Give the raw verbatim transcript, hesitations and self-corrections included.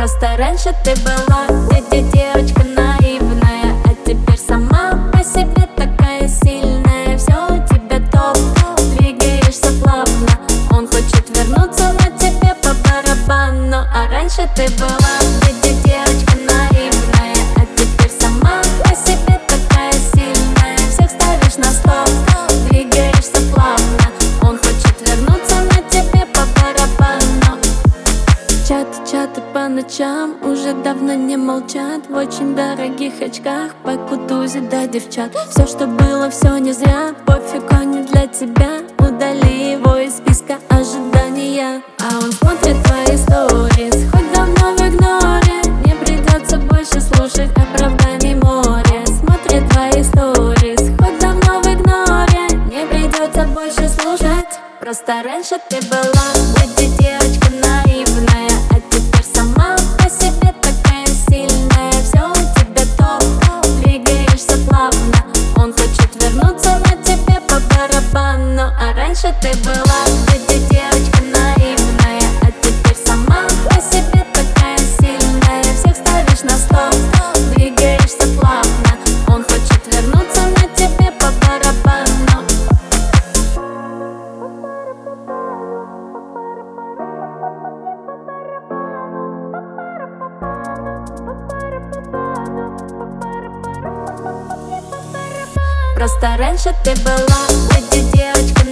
Просто раньше ты была где девочка наивная, а теперь сама по себе такая сильная. Все у тебя топ, двигаешься плавно. Он хочет вернуться, но тебе по барабану. А раньше ты была где девочка наивная, а теперь сама по себе такая сильная. Всех ставишь на стоп, двигаешься плавно. Он хочет вернуться, но тебе по барабану. Чаты, чаты по ночам уже давно не молчат. В очень дорогих очках по кутузе до девчат. Все, что было, все не зря. Пофиг, он не для тебя. Удали его из списка ожидания. А он смотрит твои сторис, хоть давно в игноре. Не придется больше слушать оправданий море. Смотрит твои сторис, хоть давно в игноре. Не придется больше слушать. Просто раньше ты была где девочка наивная, а теперь сама по себе такая сильная. Все у тебя топ, двигаешься плавно. Он хочет вернуться, но тебе по барабану. А раньше ты была где девочка наивная, а теперь сама по себе такая сильная. Всех ставишь на стоп, двигаешься плавно. Он хочет вернуться, но тебе по барабану. Просто раньше ты была где девочка